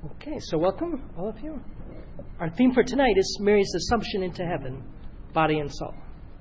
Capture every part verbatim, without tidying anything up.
Okay, so welcome, all of you. Our theme for tonight is Mary's Assumption into heaven, body and soul.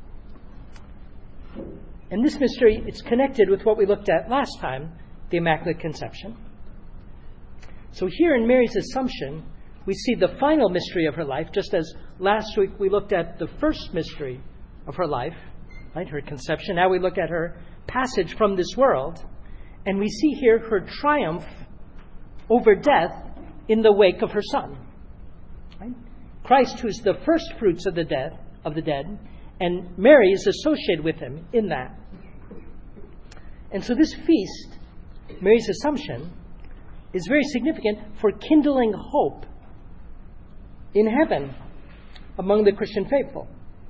And this mystery, it's connected with what we looked at last time, the Immaculate Conception. So here in Mary's Assumption, we see the final mystery of her life, just as last week we looked at the first mystery of her life, right, her conception. Now we look at her passage from this world, and we see here her triumph over death in the wake of her Son. Right? Christ, who's the first fruits of the dead, of the dead, and Mary is associated with him in that. And so this feast, Mary's Assumption, is very significant for kindling hope in heaven among the Christian faithful.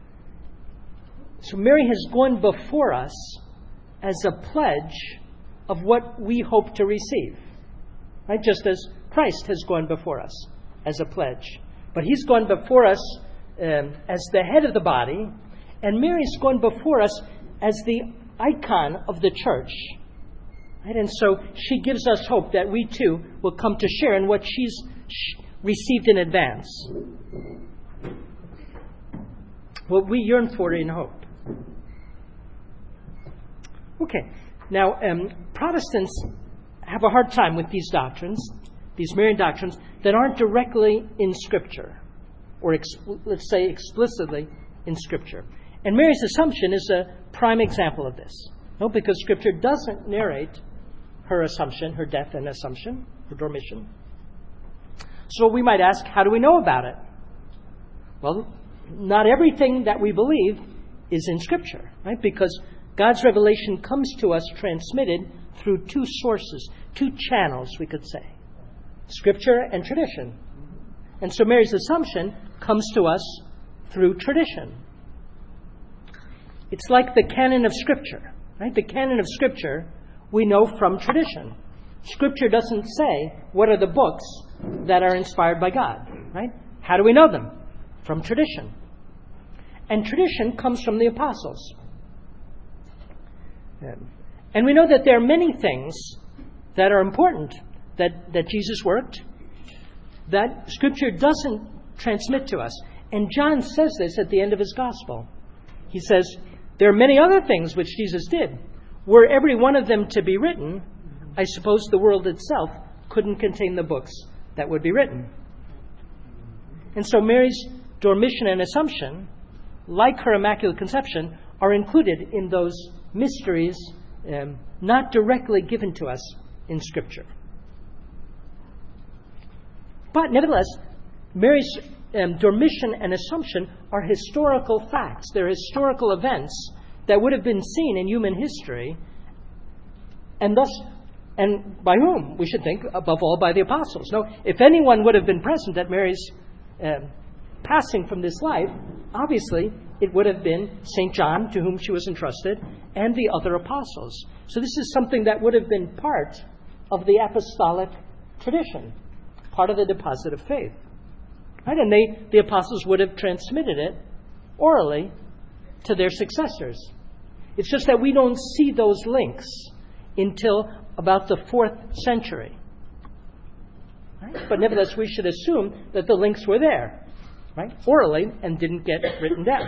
So Mary has gone before us as a pledge of what we hope to receive. Right? Just as Christ has gone before us as a pledge. But he's gone before us um, as the head of the body, and Mary's gone before us as the icon of the church. Right? And so she gives us hope that we too will come to share in what she's sh- received in advance. What we yearn for in hope. Okay, now um, Protestants have a hard time with these doctrines, these Marian doctrines, that aren't directly in Scripture, or ex- let's say explicitly in Scripture. And Mary's Assumption is a prime example of this. No, because Scripture doesn't narrate her Assumption, her death and Assumption, her dormition. So we might ask, how do we know about it? Well, not everything that we believe is in Scripture, right? Because God's revelation comes to us transmitted through two sources, two channels, we could say. Scripture and tradition. And so Mary's Assumption comes to us through tradition. It's like the canon of Scripture, right? The canon of Scripture we know from tradition. Scripture doesn't say what are the books that are inspired by God, right? How do we know them? From tradition. And tradition comes from the apostles. And we know that there are many things that are important that, that Jesus worked that Scripture doesn't transmit to us. And John says this at the end of his gospel. He says, there are many other things which Jesus did. Were every one of them to be written, I suppose the world itself couldn't contain the books that would be written. And so Mary's dormition and Assumption, like her Immaculate Conception, are included in those mysteries um, not directly given to us in Scripture. But nevertheless, Mary's um, dormition and Assumption are historical facts. They're historical events that would have been seen in human history, and thus, and by whom? We should think, above all, by the apostles. No, if anyone would have been present at Mary's um, passing from this life, obviously it would have been Saint John, to whom she was entrusted, and the other apostles. So this is something that would have been part of the apostolic tradition, part of the deposit of faith. Right? And they, the apostles would have transmitted it orally to their successors. It's just that we don't see those links until about the fourth century. Right? But nevertheless, we should assume that the links were there, right, orally, and didn't get written down.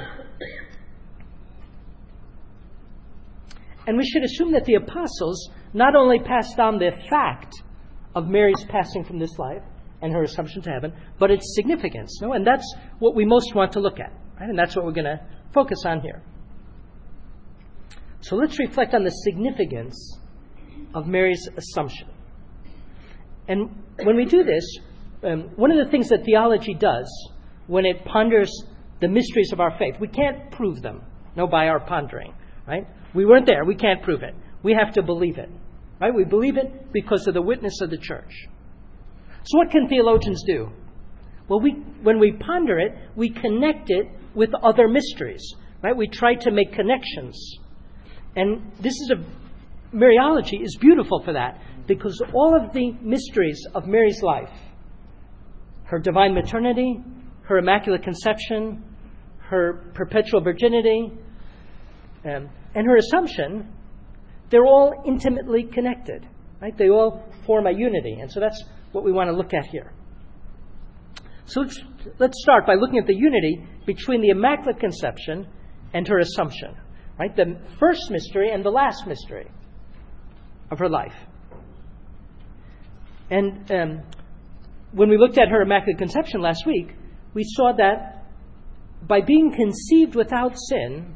And we should assume that the apostles not only passed on the fact of Mary's passing from this life and her Assumption to heaven, but its significance. No? And that's what we most want to look at. Right? And that's what we're going to focus on here. So let's reflect on the significance of Mary's Assumption. And when we do this, um, one of the things that theology does when it ponders the mysteries of our faith, we can't prove them, no, by our pondering, right? We weren't there. We can't prove it. We have to believe it, right? We believe it because of the witness of the church. So what can theologians do? Well, we when we ponder it, we connect it with other mysteries, right? We try to make connections. And this is a, Mariology is beautiful for that, because all of the mysteries of Mary's life, her divine maternity, her Immaculate Conception, her perpetual virginity, um, and her Assumption, they're all intimately connected. Right? They all form a unity. And so that's what we want to look at here. So let's, let's start by looking at the unity between the Immaculate Conception and her Assumption. Right? The first mystery and the last mystery of her life. And um, when we looked at her Immaculate Conception last week, we saw that by being conceived without sin,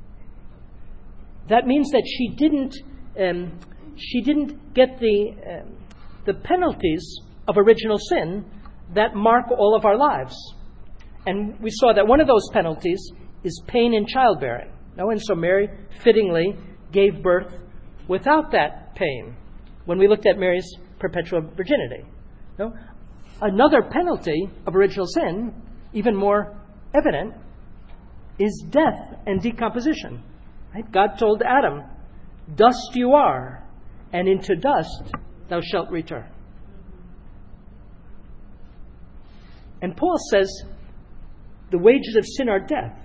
that means that she didn't um, she didn't get the um, the penalties of original sin that mark all of our lives. And we saw that one of those penalties is pain in childbearing. No, and so Mary fittingly gave birth without that pain when we looked at Mary's perpetual virginity. No? Another penalty of original sin, even more evident, is death and decomposition. Right? God told Adam, "Dust you are, and into dust thou shalt return." And Paul says, the wages of sin are death.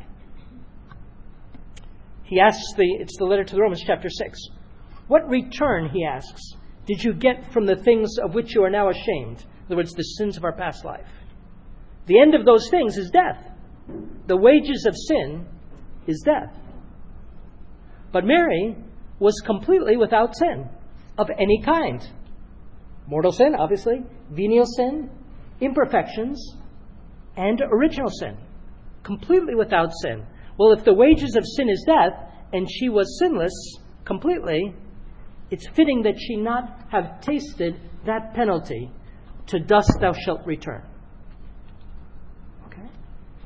He asks, the it's the letter to the Romans, chapter six. What return, he asks, did you get from the things of which you are now ashamed? In other words, the sins of our past life. The end of those things is death. The wages of sin is death. But Mary was completely without sin of any kind. Mortal sin, obviously, venial sin, imperfections, and original sin. Completely without sin. Well, if the wages of sin is death, and she was sinless completely, it's fitting that she not have tasted that penalty. To dust thou shalt return. Okay?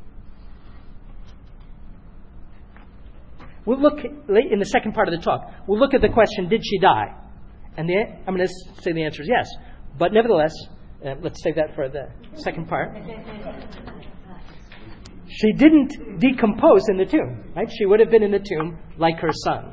We'll look in the second part of the talk. We'll look at the question, did she die? And the, I'm going to say the answer is yes. But nevertheless, uh, let's save that for the second part. She didn't decompose in the tomb, right? She would have been in the tomb like her son.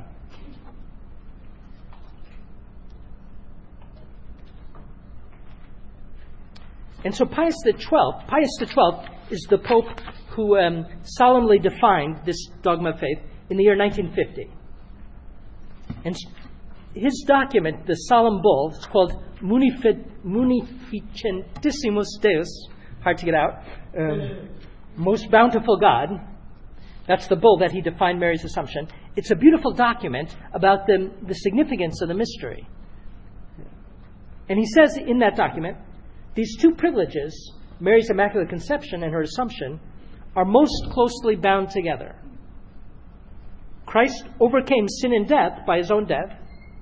And so Pius the twelfth, Pius the twelfth is the Pope who um, solemnly defined this dogma of faith in the year nineteen fifty. And his document, the solemn bull, it's called Munificentissimus Deus, hard to get out, um, Most Bountiful God. That's the bull that he defined Mary's Assumption. It's a beautiful document about the, the significance of the mystery. And he says in that document, these two privileges, Mary's Immaculate Conception and her Assumption, are most closely bound together. Christ overcame sin and death by his own death,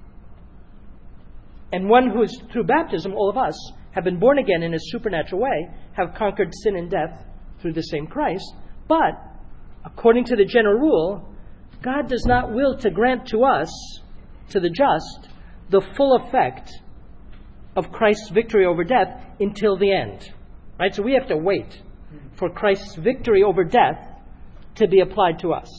and one who is, through baptism, all of us, have been born again in a supernatural way, have conquered sin and death through the same Christ. But, according to the general rule, God does not will to grant to us, to the just, the full effect of Christ's victory over death until the end. Right? So we have to wait for Christ's victory over death to be applied to us.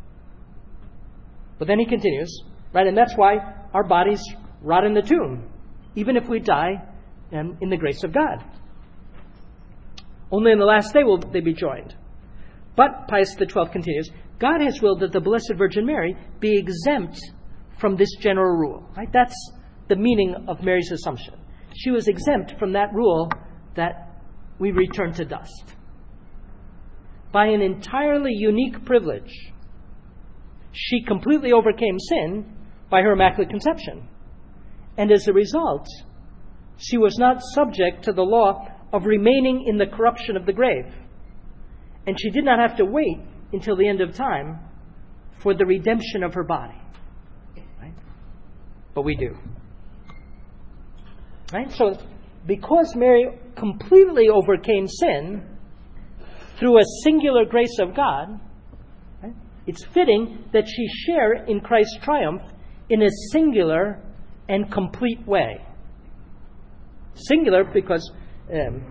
But then he continues, right? And that's why our bodies rot in the tomb, even if we die um, in the grace of God. Only in the last day will they be joined. But, Pius the twelfth continues, God has willed that the Blessed Virgin Mary be exempt from this general rule. Right? That's the meaning of Mary's Assumption. She was exempt from that rule that we return to dust. By an entirely unique privilege, she completely overcame sin by her Immaculate Conception. And as a result, she was not subject to the law of remaining in the corruption of the grave. And she did not have to wait until the end of time for the redemption of her body. Right? But we do. Right? So, because Mary completely overcame sin through a singular grace of God, right, it's fitting that she share in Christ's triumph in a singular and complete way. Singular because um,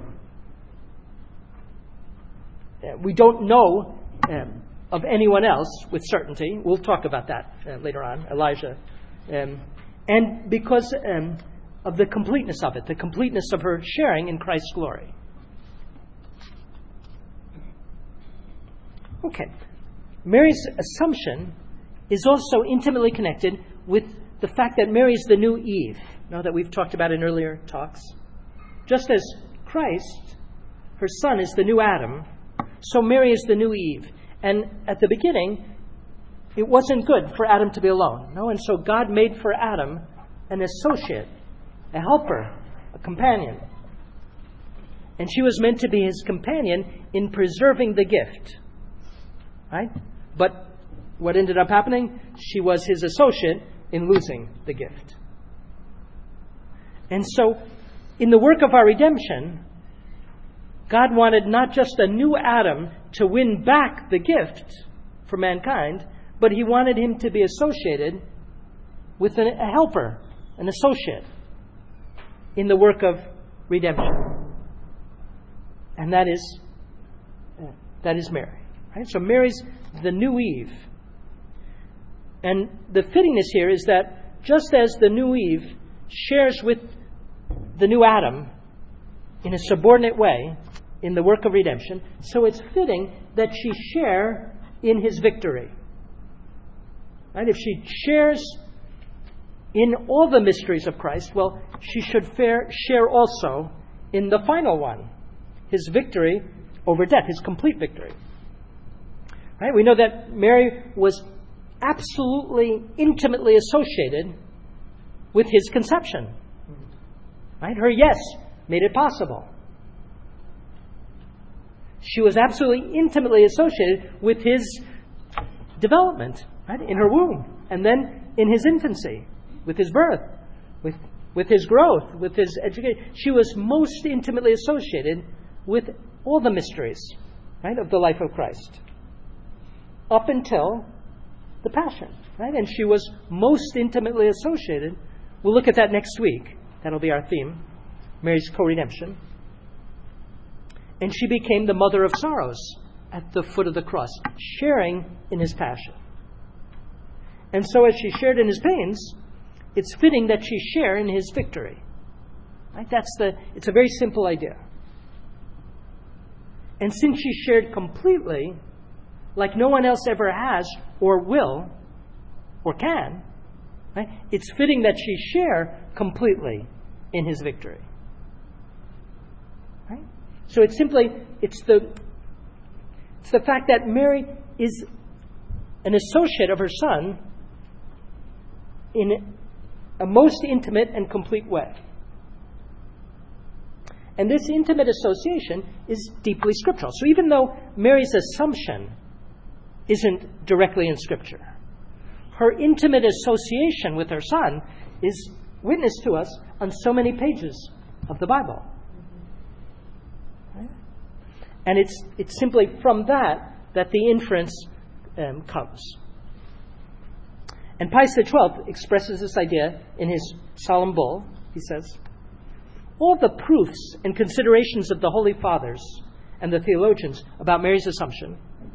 we don't know um, of anyone else with certainty. We'll talk about that uh, later on, Elijah. Um, and because um, of the completeness of it, the completeness of her sharing in Christ's glory. Okay. Mary's Assumption is also intimately connected with the fact that Mary is the new Eve. no, that we've talked about in earlier talks. Just as Christ, her son, is the new Adam, so Mary is the new Eve. And at the beginning, it wasn't good for Adam to be alone. No, and so God made for Adam an associate, a helper, a companion. And she was meant to be his companion in preserving the gift. Right? But what ended up happening? She was his associate in losing the gift. And so, in the work of our redemption, God wanted not just a new Adam to win back the gift for mankind, but he wanted him to be associated with a helper, an associate, in the work of redemption. And that is, that is Mary. Right? So Mary's the new Eve. And the fittingness here is that just as the new Eve shares with the new Adam in a subordinate way in the work of redemption, so it's fitting that she share in his victory. Right? If she shares in all the mysteries of Christ, well, she should fare, share also in the final one, his victory over death, his complete victory. Right? We know that Mary was absolutely, intimately associated with his conception. Right? Her yes made it possible. She was absolutely, intimately associated with his development, right? In her womb, and then in his infancy, with his birth, with, with his growth, with his education. She was most intimately associated with all the mysteries, right, of the life of Christ, up until the Passion, right? And she was most intimately associated. We'll look at that next week. That'll be our theme, Mary's co-redemption. And she became the mother of sorrows at the foot of the cross, sharing in his passion. And so as she shared in his pains, it's fitting that she share in his victory. Right? That's the, it's a very simple idea. And since she shared completely, like no one else ever has or will or can, right? It's fitting that she share completely in his victory. Right? So it's simply, it's the, it's the fact that Mary is an associate of her son in a most intimate and complete way. And this intimate association is deeply scriptural. So even though Mary's assumption isn't directly in Scripture, her intimate association with her son is witnessed to us on so many pages of the Bible. And it's it's simply from that that the inference um, comes. And Pius the twelfth expresses this idea in his solemn bull. He says, all the proofs and considerations of the Holy Fathers and the theologians about Mary's assumption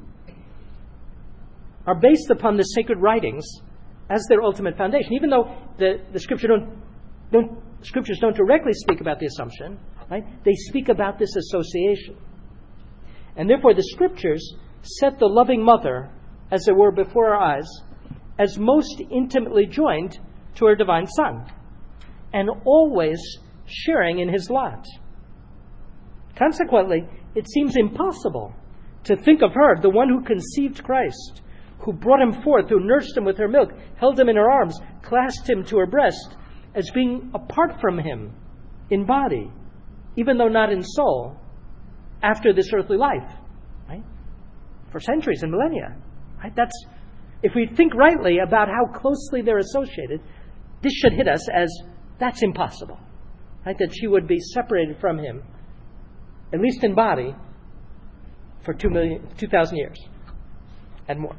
are based upon the sacred writings as their ultimate foundation. Even though the, the scripture don't, don't, scriptures don't directly speak about the assumption, right? They speak about this association. And therefore the scriptures set the loving mother, as it were, before our eyes, as most intimately joined to her divine Son, and always sharing in his lot. Consequently, it seems impossible to think of her, the one who conceived Christ, who brought him forth, who nursed him with her milk, held him in her arms, clasped him to her breast, as being apart from him in body, even though not in soul, after this earthly life, right? For centuries and millennia, right? That's, if we think rightly about how closely they're associated, this should hit us as that's impossible, right? That she would be separated from him, at least in body, for two million, two thousand years and more.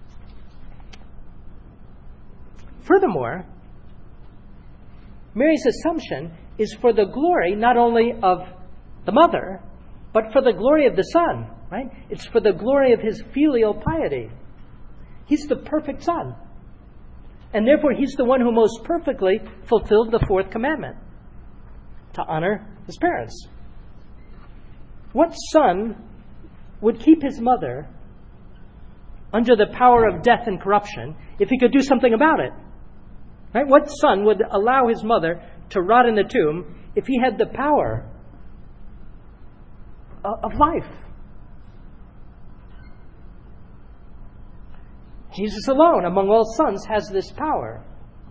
Furthermore, Mary's assumption is for the glory not only of the mother, but for the glory of the Son, right? It's for the glory of his filial piety. He's the perfect Son. And therefore, he's the one who most perfectly fulfilled the fourth commandment, to honor his parents. What son would keep his mother under the power of death and corruption if he could do something about it? Right? What son would allow his mother to rot in the tomb if he had the power of life? Jesus alone, among all sons, has this power.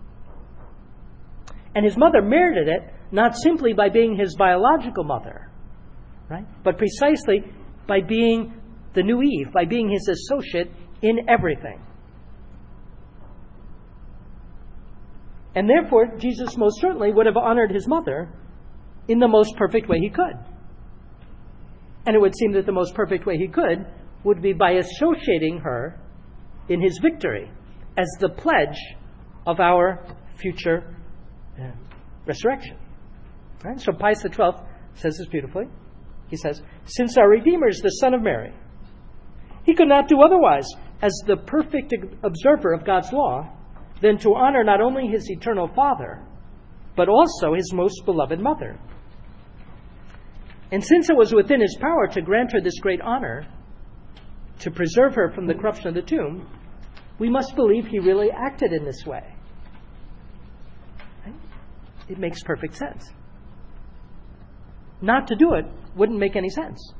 And his mother merited it not simply by being his biological mother, right? But precisely by being the new Eve, by being his associate in everything. And therefore, Jesus most certainly would have honored his mother in the most perfect way he could. And it would seem that the most perfect way he could would be by associating her in his victory as the pledge of our future uh, resurrection. Right? So Pius the twelfth says this beautifully. He says, since our Redeemer is the Son of Mary, he could not do otherwise as the perfect observer of God's law than to honor not only his eternal Father, but also his most beloved mother. And since it was within his power to grant her this great honor, to preserve her from the corruption of the tomb, we must believe he really acted in this way. Right? It makes perfect sense. Not to do it wouldn't make any sense.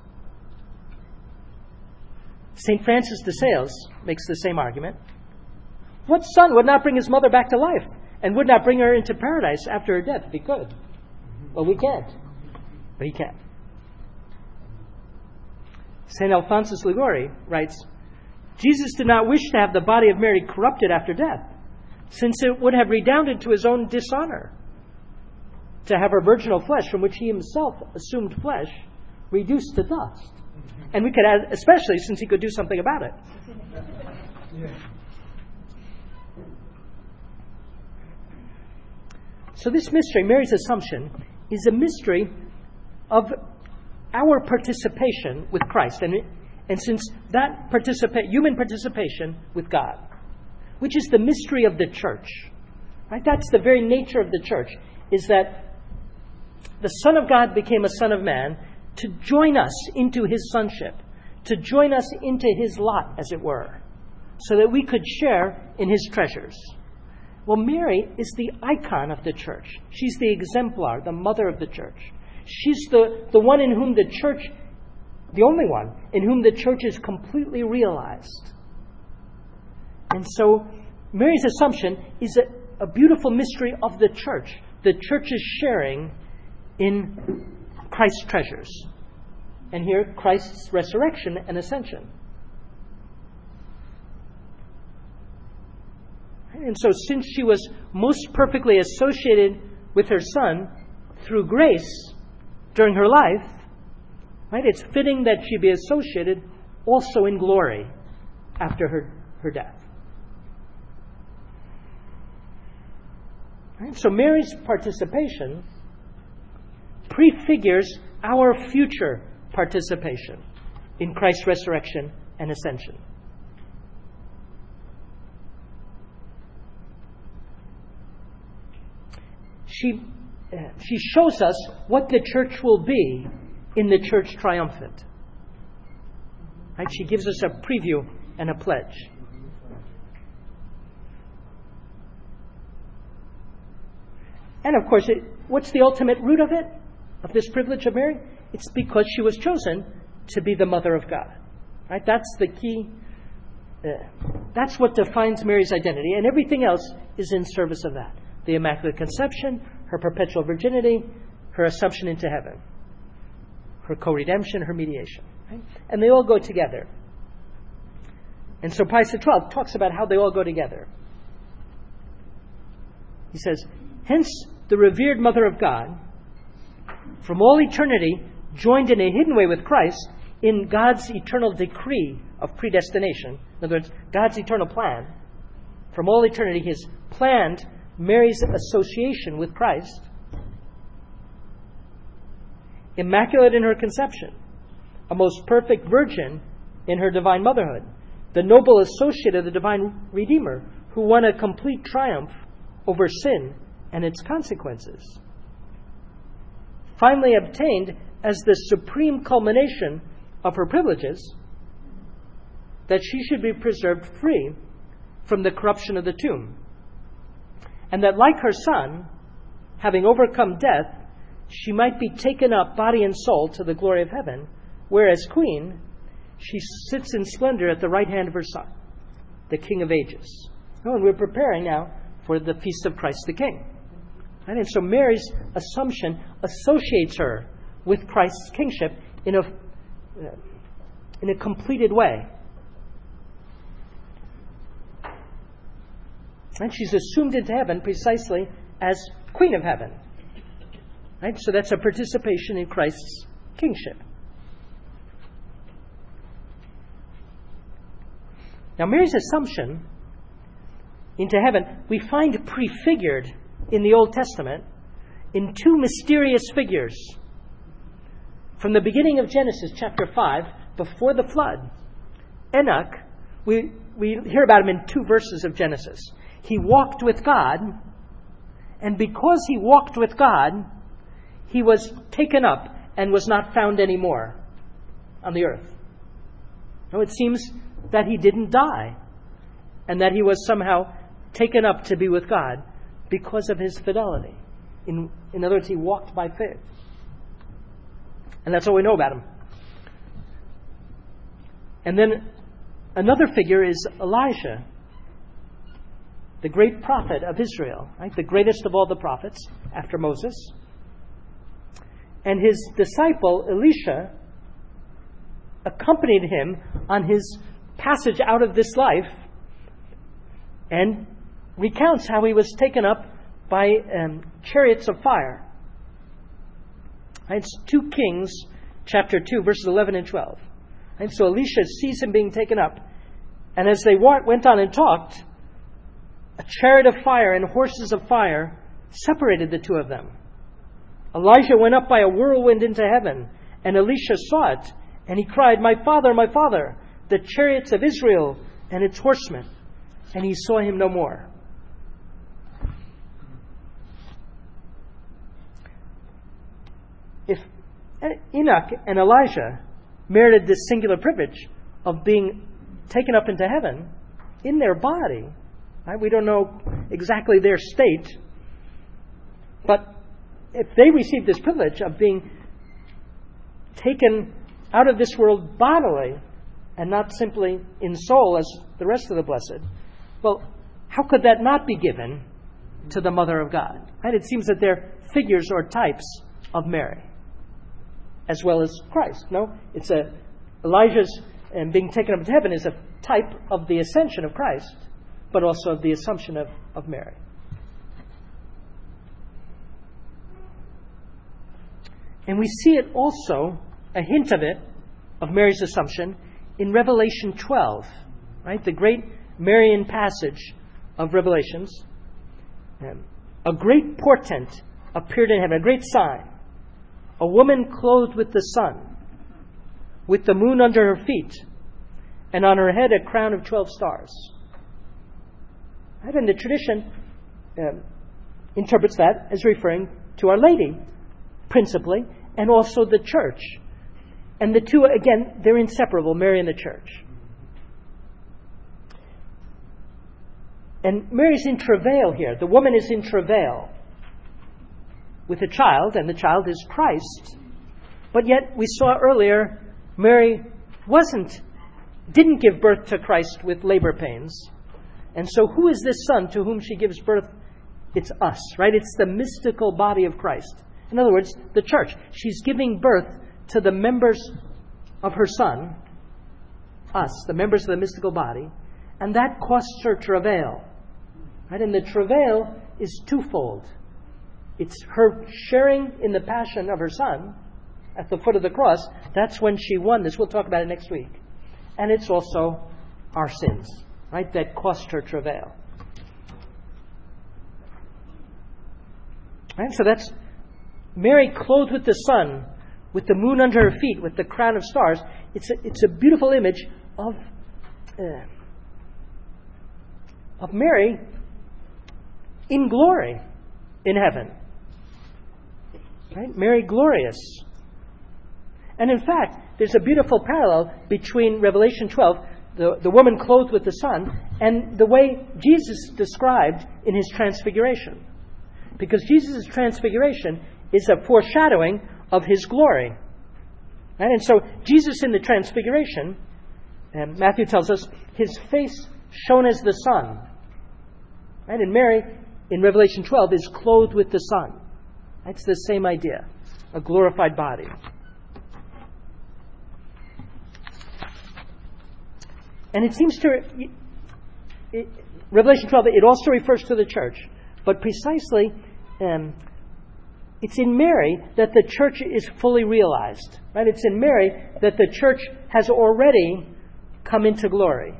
Saint Francis de Sales makes the same argument. What son would not bring his mother back to life and would not bring her into paradise after her death if he could? Well, we can't. But he can. Saint Alphonsus Liguori writes, Jesus did not wish to have the body of Mary corrupted after death, since it would have redounded to his own dishonor to have her virginal flesh, from which he himself assumed flesh, reduced to dust. And we could add, especially since he could do something about it. Yeah. So this mystery, Mary's Assumption, is a mystery of our participation with Christ. And, and since that participa- human participation with God, which is the mystery of the church, right? That's the very nature of the church, is that the Son of God became a Son of Man to join us into his sonship, to join us into his lot, as it were, so that we could share in his treasures. Well, Mary is the icon of the church. She's the exemplar, the mother of the church. She's the, the one in whom the church, the only one, in whom the church is completely realized. And so Mary's Assumption is a, a beautiful mystery of the church. The church is sharing in Christ's treasures. And here, Christ's resurrection and ascension. And so since she was most perfectly associated with her Son through grace during her life, right, it's fitting that she be associated also in glory after her, her death. Right? So Mary's participation prefigures our future participation in Christ's resurrection and ascension. She, uh, she shows us what the church will be in the church triumphant. Right? She gives us a preview and a pledge. And of course, it, what's the ultimate root of it, of this privilege of Mary? It's because she was chosen to be the mother of God. Right? That's the key. Uh, that's what defines Mary's identity, and everything else is in service of that. The Immaculate Conception, her perpetual virginity, her assumption into heaven, her co-redemption, her mediation. Right? And they all go together. And so Pius the twelfth talks about how they all go together. He says, hence the revered Mother of God, from all eternity, joined in a hidden way with Christ in God's eternal decree of predestination. In other words, God's eternal plan. From all eternity, his planned Mary's association with Christ, immaculate in her conception, a most perfect virgin in her divine motherhood, the noble associate of the divine Redeemer, who won a complete triumph over sin and its consequences, finally obtained as the supreme culmination of her privileges that she should be preserved free from the corruption of the tomb, and that, like her Son, having overcome death, she might be taken up, body and soul, to the glory of heaven, where as queen, she sits in splendor at the right hand of her Son, the King of ages. Oh, and we're preparing now for the feast of Christ the King. Right? And so Mary's assumption associates her with Christ's kingship in a, in a completed way. And she's assumed into heaven precisely as Queen of Heaven. Right? So that's a participation in Christ's kingship. Now, Mary's assumption into heaven, we find prefigured in the Old Testament in two mysterious figures. From the beginning of Genesis chapter five, before the flood, Enoch, we, we hear about him in two verses of Genesis. He walked with God, and because he walked with God, he was taken up and was not found anymore on the earth. No, it seems that he didn't die, and that he was somehow taken up to be with God because of his fidelity. In, in other words, he walked by faith. And that's all we know about him. And then another figure is Elijah, the great prophet of Israel, right? The greatest of all the prophets after Moses. And his disciple, Elisha, accompanied him on his passage out of this life and recounts how he was taken up by um, chariots of fire. It's two Kings, chapter two, verses eleven and twelve. And so Elisha sees him being taken up. And as they went on and talked, a chariot of fire and horses of fire separated the two of them. Elijah went up by a whirlwind into heaven, and Elisha saw it, and he cried, "My father, my father, the chariots of Israel and its horsemen." And he saw him no more. If Enoch and Elijah merited this singular privilege of being taken up into heaven in their body, right? We don't know exactly their state, but if they received this privilege of being taken out of this world bodily and not simply in soul as the rest of the blessed, well, how could that not be given to the Mother of God? Right? It seems that they're figures or types of Mary, as well as Christ. No, it's a Elijah's and being taken up to heaven is a type of the ascension of Christ, but also of the assumption of, of Mary. And we see it also, a hint of it, of Mary's assumption, in Revelation twelve, right? The great Marian passage of Revelations. Um, a great portent appeared in heaven, a great sign. A woman clothed with the sun, with the moon under her feet, and on her head a crown of twelve stars. Right? And the tradition um, interprets that as referring to Our Lady, principally, and also the church. And the two, again, they're inseparable, Mary and the church. And Mary's in travail here. The woman is in travail with a child, and the child is Christ. But yet, we saw earlier, Mary wasn't, didn't give birth to Christ with labor pains. And so who is this son to whom she gives birth? It's us, right? It's the mystical body of Christ. In other words, the church. She's giving birth to the members of her Son, us, the members of the mystical body, and that costs her travail. Right? And the travail is twofold. It's her sharing in the passion of her Son at the foot of the cross. That's when she won this. We'll talk about it next week. And it's also our sins, right, that cost her travail. Right? So that's Mary clothed with the sun, with the moon under her feet, with the crown of stars. It's a, it's a beautiful image of, uh, of Mary in glory in heaven. Right? Mary glorious. And in fact, there's a beautiful parallel between Revelation twelve, the, the woman clothed with the sun, and the way Jesus described in his transfiguration. Because Jesus' transfiguration is a foreshadowing of his glory. Right? And so Jesus in the transfiguration, um, Matthew tells us, his face shone as the sun. Right? And Mary, in Revelation twelve, is clothed with the sun. That's the same idea, a glorified body. And it seems to, it, Revelation twelve, it also refers to the church. But precisely, um, it's in Mary that the church is fully realized. Right? It's in Mary that the church has already come into glory.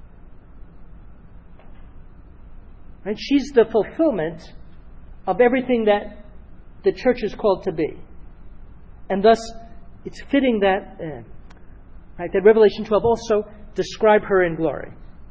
Right? She's the fulfillment of everything that the church is called to be. And thus, it's fitting that, uh, right, that Revelation twelve also describe her in glory.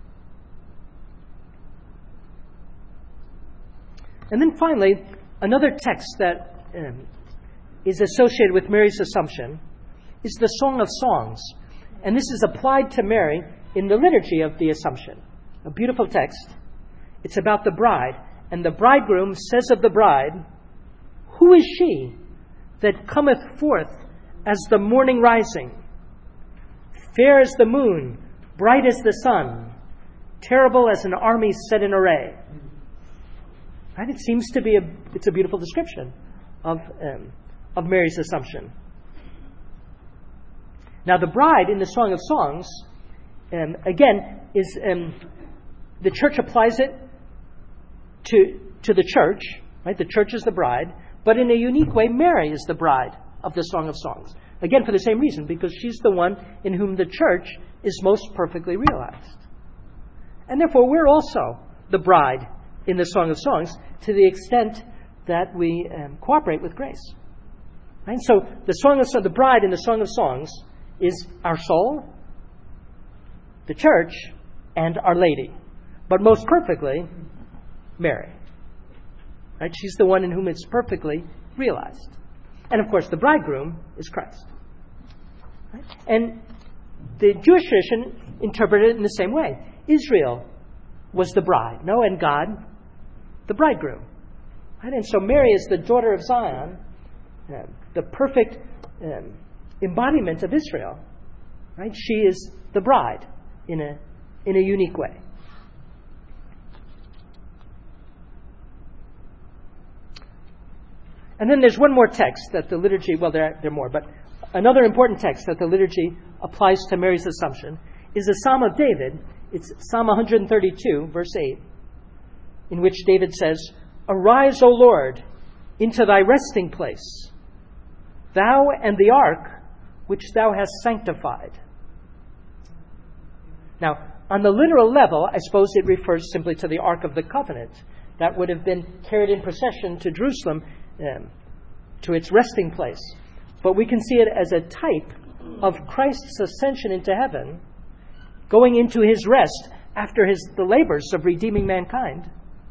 And then finally, another text that um, is associated with Mary's Assumption is the Song of Songs. And this is applied to Mary in the liturgy of the Assumption. A beautiful text. It's about the bride. And the bridegroom says of the bride, "Who is she that cometh forth as the morning rising? Fair as the moon, bright as the sun, terrible as an army set in array." Right? It seems to be a it's a beautiful description of um, of Mary's Assumption. Now, the bride in the Song of Songs, um, again, is um, the church applies it to to the church. Right? The church is the bride, but in a unique way, Mary is the bride of the Song of Songs. Again, for the same reason, because she's the one in whom the church is most perfectly realized. And therefore, we're also the bride in the Song of Songs to the extent that we um, cooperate with grace. Right? So the song of the bride in the Song of Songs is our soul, the church, and Our Lady. But most perfectly, Mary. Right? She's the one in whom it's perfectly realized. And of course, the bridegroom is Christ. Right? And the Jewish tradition interpreted it in the same way. Israel was the bride, no, and God, the bridegroom. Right? And so Mary is the daughter of Zion, uh, the perfect um, embodiment of Israel. Right? She is the bride in a in a unique way. And then there's one more text that the liturgy, well, there are, there are more, but another important text that the liturgy applies to Mary's Assumption is a Psalm of David. It's Psalm one thirty-two, verse eight, in which David says, "Arise, O Lord, into thy resting place, thou and the ark which thou hast sanctified." Now, on the literal level, I suppose it refers simply to the Ark of the Covenant that would have been carried in procession to Jerusalem, um, to its resting place. But we can see it as a type of Christ's ascension into heaven, going into his rest after his the labors of redeeming mankind.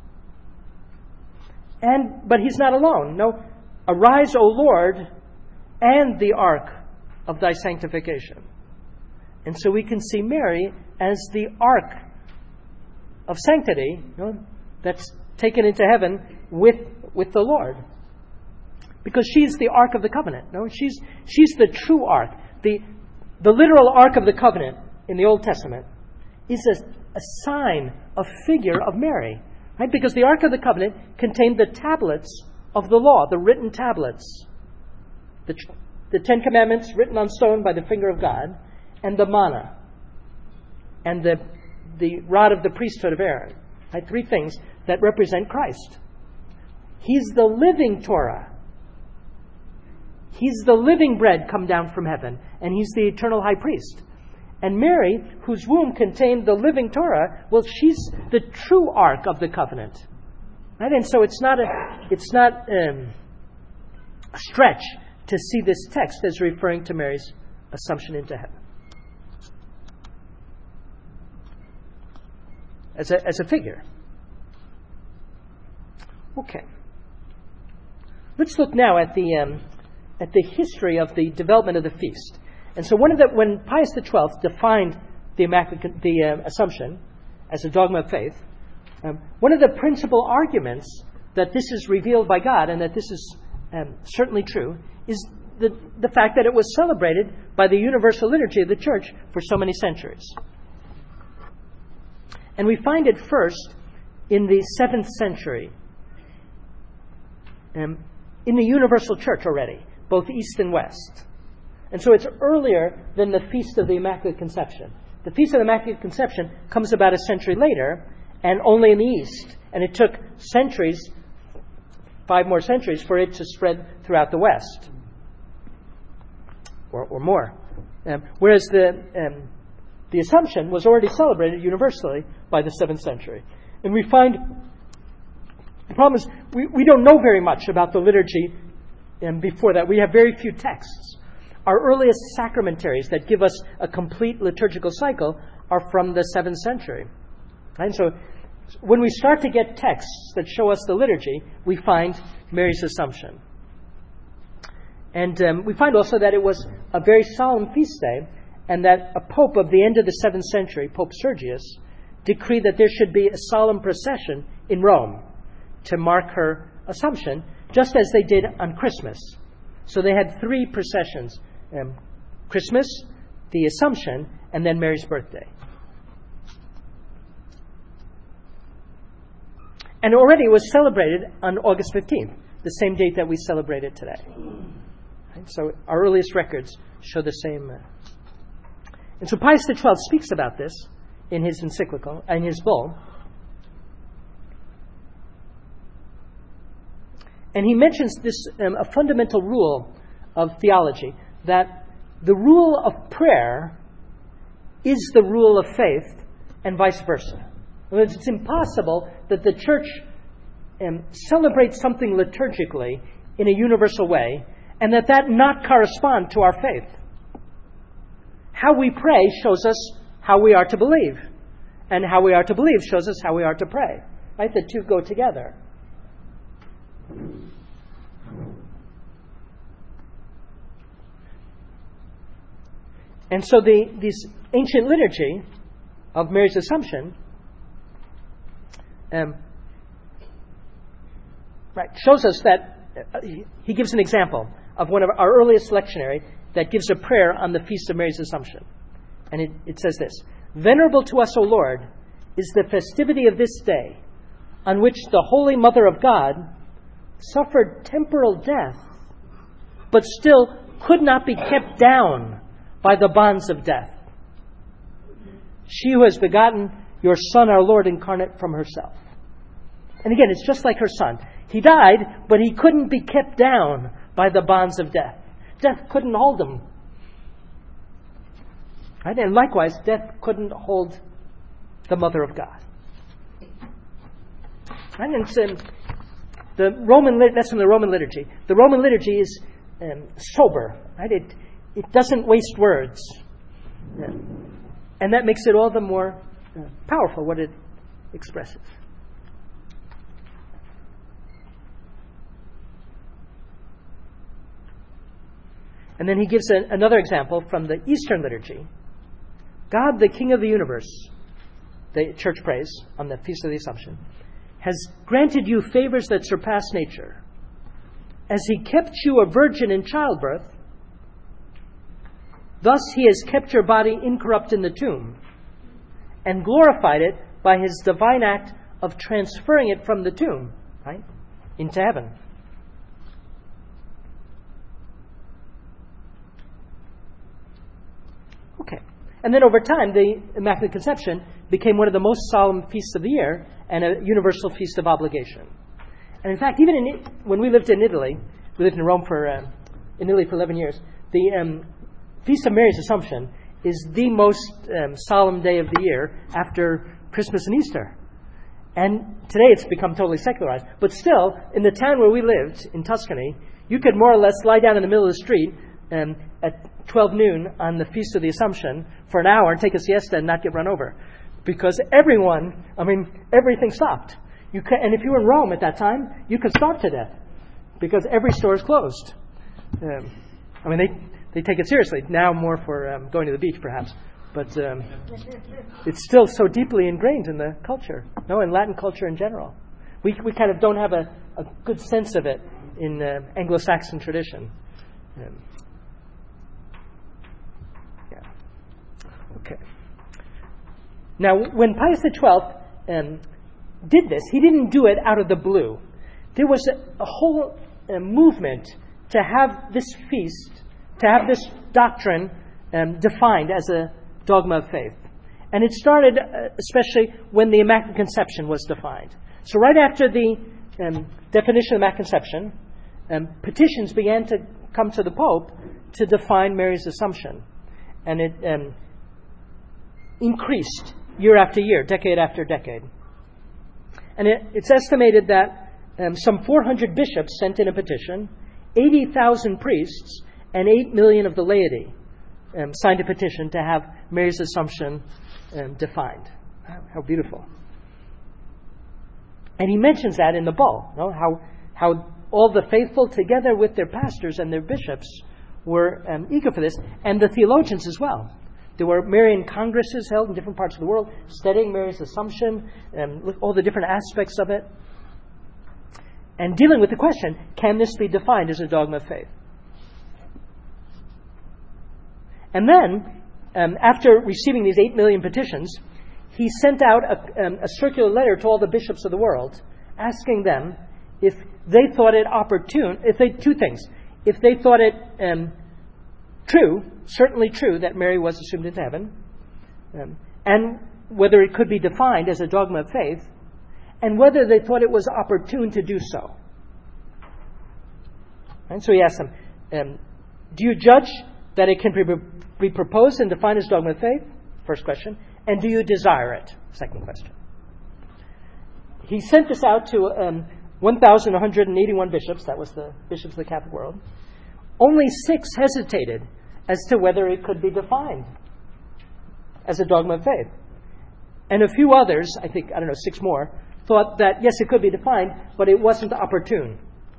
And but he's not alone. No, arise, O Lord, and the ark of thy sanctification. And so we can see Mary as the ark of sanctity, you know, that's taken into heaven with with the Lord. Because she's the ark of the covenant. No, she's she's the true ark. The the literal ark of the covenant in the Old Testament is a, a sign, a figure of Mary. Right? Because the Ark of the Covenant contained the tablets of the law, the written tablets. The, the Ten Commandments written on stone by the finger of God, and the manna, and the, the rod of the priesthood of Aaron. Right? Three things that represent Christ. He's the living Torah. He's the living bread come down from heaven, and he's the eternal high priest. And Mary, whose womb contained the living Torah, well, she's the true ark of the covenant. Right? And so it's not a it's not um, a stretch to see this text as referring to Mary's assumption into heaven. As a as a figure. Okay. Let's look now at the um, at the history of the development of the feast. And so, one of the when Pius the Twelfth defined the Immaculate the uh, Assumption as a dogma of faith, um, one of the principal arguments that this is revealed by God and that this is um, certainly true is the, the fact that it was celebrated by the universal liturgy of the Church for so many centuries. And we find it first in the seventh century, um, in the universal Church already, both East and West. And so it's earlier than the Feast of the Immaculate Conception. The Feast of the Immaculate Conception comes about a century later, and only in the East. And it took centuries, five more centuries, for it to spread throughout the West, or, or more. Um, whereas the um, the Assumption was already celebrated universally by the seventh century. And we find, the problem is, we, we don't know very much about the liturgy um, before that. We have very few texts. Our earliest sacramentaries that give us a complete liturgical cycle are from the seventh century. And so when we start to get texts that show us the liturgy, we find Mary's Assumption. And um, we find also that it was a very solemn feast day, and that a pope of the end of the seventh century, Pope Sergius, decreed that there should be a solemn procession in Rome to mark her Assumption, just as they did on Christmas. So they had three processions, um, Christmas, the Assumption, and then Mary's birthday. And already it was celebrated on August fifteenth, the same date that we celebrate it today. Right? So our earliest records show the same. Uh, and so Pius the twelfth speaks about this in his encyclical, in his bull. And he mentions this, um, a fundamental rule of theology, that the rule of prayer is the rule of faith, and vice versa. In other words, it's impossible that the Church um, celebrates something liturgically in a universal way, and that that not correspond to our faith. How we pray shows us how we are to believe, and how we are to believe shows us how we are to pray. Right? The two go together. And so the this ancient liturgy of Mary's Assumption um, right, shows us that uh, he gives an example of one of our earliest lectionary that gives a prayer on the Feast of Mary's Assumption. And it, it says this: "Venerable to us, O Lord, is the festivity of this day, on which the Holy Mother of God suffered temporal death, but still could not be kept down by the bonds of death. She who has begotten your Son, our Lord, incarnate from herself." And again, it's just like her Son. He died, but he couldn't be kept down by the bonds of death. Death couldn't hold him. Right? And likewise, death couldn't hold the Mother of God. Right? And it's, um, the Roman, that's from the Roman liturgy. The Roman liturgy is um, sober. Right? It it doesn't waste words, yeah. And that makes it all the more uh, powerful what it expresses. And then he gives a, another example from the Eastern liturgy. God, the King of the universe, the Church prays on the Feast of the Assumption, has granted you favors that surpass nature. As he kept you a virgin in childbirth, thus he has kept your body incorrupt in the tomb, and glorified it by his divine act of transferring it from the tomb, right, into heaven. Okay. And then over time, the Immaculate Conception became one of the most solemn feasts of the year and a universal feast of obligation. And in fact, even in, when we lived in Italy, we lived in Rome for, uh, in Italy for eleven years, the um, Feast of Mary's Assumption is the most um, solemn day of the year after Christmas and Easter. And today it's become totally secularized. But still, in the town where we lived, in Tuscany, you could more or less lie down in the middle of the street um, at twelve noon on the Feast of the Assumption for an hour and take a siesta and not get run over. Because everyone, I mean, everything stopped. You could, and if you were in Rome at that time, you could starve to death because every store is closed. Um, I mean, they... They take it seriously, now more for um, going to the beach, perhaps. But um, it's still so deeply ingrained in the culture, no, in Latin culture in general. We we kind of don't have a, a good sense of it in uh, Anglo-Saxon tradition. Um, yeah. Okay. Now, when Pius the twelfth um, did this, he didn't do it out of the blue. There was a, a whole uh, movement to have this feast, to have this doctrine um, defined as a dogma of faith. And it started uh, especially when the Immaculate Conception was defined. So right after the um, definition of Immaculate Conception, um, petitions began to come to the Pope to define Mary's Assumption. And it um, increased year after year, decade after decade. And it, it's estimated that um, some four hundred bishops sent in a petition, eighty thousand priests, and eight million of the laity um, signed a petition to have Mary's Assumption um, defined. How beautiful. And he mentions that in the bull, you know, how, how all the faithful, together with their pastors and their bishops, were um, eager for this, and the theologians as well. There were Marian congresses held in different parts of the world, studying Mary's Assumption, and all the different aspects of it, and dealing with the question, can this be defined as a dogma of faith? And then, um, after receiving these eight million petitions, he sent out a, um, a circular letter to all the bishops of the world, asking them if they thought it opportune, if they, two things, if they thought it um, true, certainly true, that Mary was assumed into heaven, um, and whether it could be defined as a dogma of faith, and whether they thought it was opportune to do so. And so he asked them, um, do you judge that it can be, be proposed and defined as dogma of faith? First question. And do you desire it? Second question. He sent this out to um, one thousand one hundred eighty-one bishops. That was the bishops of the Catholic world. Only six hesitated as to whether it could be defined as a dogma of faith. And a few others, I think, I don't know, six more, thought that, yes, it could be defined, but it wasn't opportune.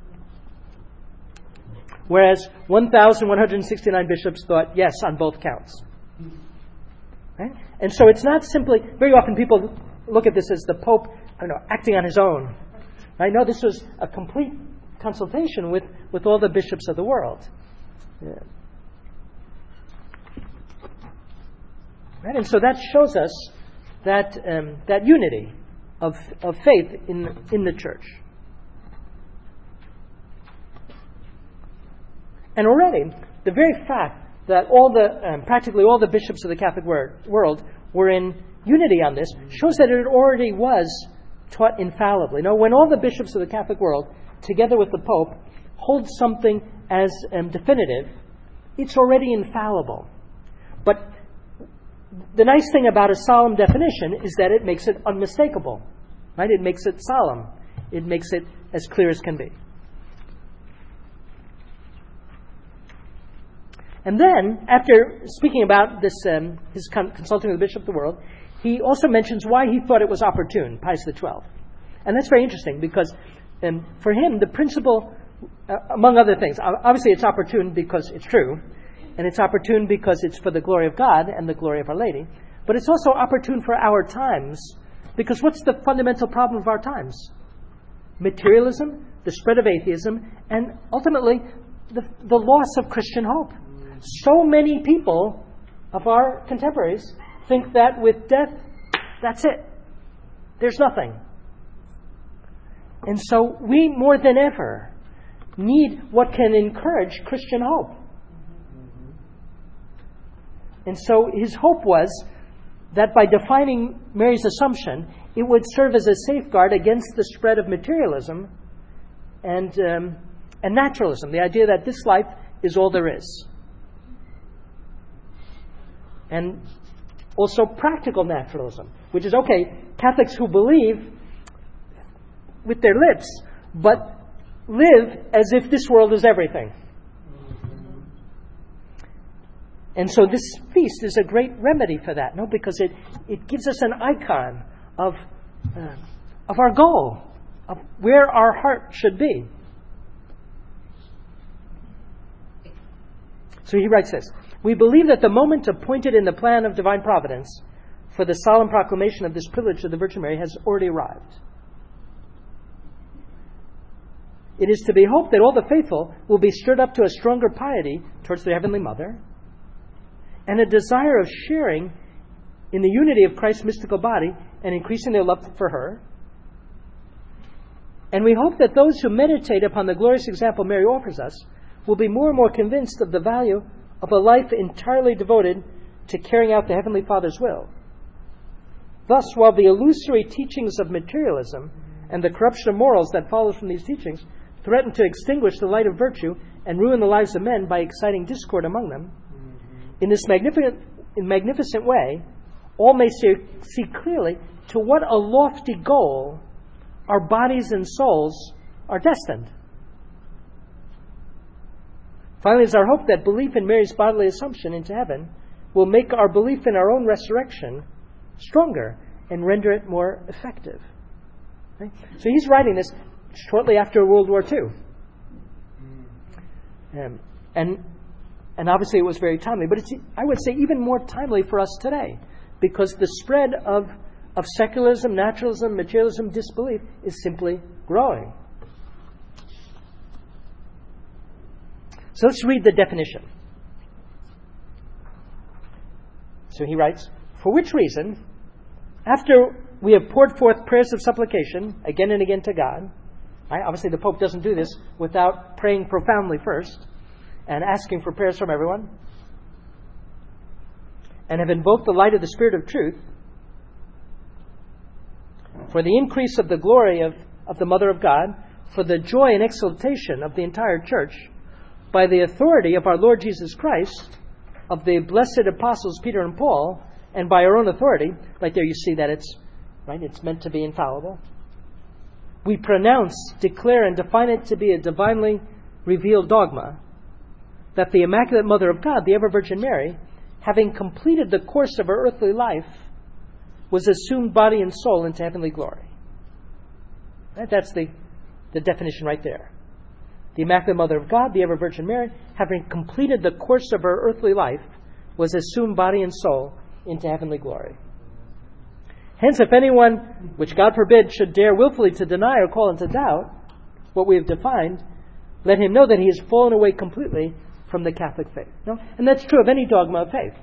Whereas one thousand one hundred sixty-nine bishops thought, yes, on both counts. Right? And so it's not simply, very often people look at this as the Pope, I don't know, acting on his own. Right? No, this was a complete consultation with, with all the bishops of the world. Yeah. Right? And so that shows us that um, that unity of of faith in in the church. And already, the very fact that all the um, practically all the bishops of the Catholic wor- world were in unity on this shows that it already was taught infallibly. Now, when all the bishops of the Catholic world, together with the Pope, hold something as um, definitive, it's already infallible. But the nice thing about a solemn definition is that it makes it unmistakable. Right? It makes it solemn. It makes it as clear as can be. And then, after speaking about this, um, his con- consulting with the bishop of the world, he also mentions why he thought it was opportune, Pius the twelfth. And that's very interesting because um, for him, the principle, uh, among other things, obviously it's opportune because it's true, and it's opportune because it's for the glory of God and the glory of Our Lady, but it's also opportune for our times because what's the fundamental problem of our times? Materialism, the spread of atheism, and ultimately the, the loss of Christian hope. So many people of our contemporaries think that with death, that's it. There's nothing. And so we, more than ever, need what can encourage Christian hope. And so his hope was that by defining Mary's Assumption, it would serve as a safeguard against the spread of materialism and, um, and naturalism, the idea that this life is all there is. And also practical naturalism, which is, okay, Catholics who believe with their lips, but live as if this world is everything. And so this feast is a great remedy for that, no? Because it, it gives us an icon of, uh, of our goal, of where our heart should be. So he writes this. We believe that the moment appointed in the plan of divine providence for the solemn proclamation of this privilege of the Virgin Mary has already arrived. it is to be hoped that all the faithful will be stirred up to a stronger piety towards their Heavenly Mother and a desire of sharing in the unity of Christ's mystical body and increasing their love for her. And we hope that those who meditate upon the glorious example Mary offers us will be more and more convinced of the value of a life entirely devoted to carrying out the Heavenly Father's will. Thus, while the illusory teachings of materialism and the corruption of morals that follows from these teachings threaten to extinguish the light of virtue and ruin the lives of men by exciting discord among them, in this magnificent, in magnificent way, all may see, see clearly to what a lofty goal our bodies and souls are destined. Finally, it's our hope that belief in Mary's bodily assumption into heaven will make our belief in our own resurrection stronger and render it more effective. Okay? So he's writing this shortly after World War Two. Um, and and obviously it was very timely, but it's, I would say, even more timely for us today, because the spread of, of secularism, naturalism, materialism, disbelief is simply growing. So let's read the definition. So he writes, for which reason, after we have poured forth prayers of supplication again and again to God, right? Obviously the Pope doesn't do this without praying profoundly first and asking for prayers from everyone, and have invoked the light of the Spirit of truth for the increase of the glory of, of the Mother of God, for the joy and exultation of the entire Church, by the authority of our Lord Jesus Christ, of the blessed apostles Peter and Paul, and by our own authority. Right there you see that it's right, it's meant to be infallible. We pronounce, declare, and define it to be a divinely revealed dogma that the Immaculate Mother of God, the Ever Virgin Mary, having completed the course of her earthly life, was assumed body and soul into heavenly glory. Right? That's the, the definition right there. The Immaculate Mother of God, the Ever Virgin Mary, having completed the course of her earthly life, was assumed body and soul into heavenly glory. Hence, if anyone, which God forbid, should dare willfully to deny or call into doubt what we have defined, let him know that he has fallen away completely from the Catholic faith. No? And that's true of any dogma of faith.